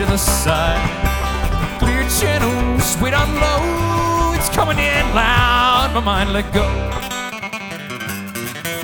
the side. Clear channels, wait on low. It's coming in loud, my mind let go.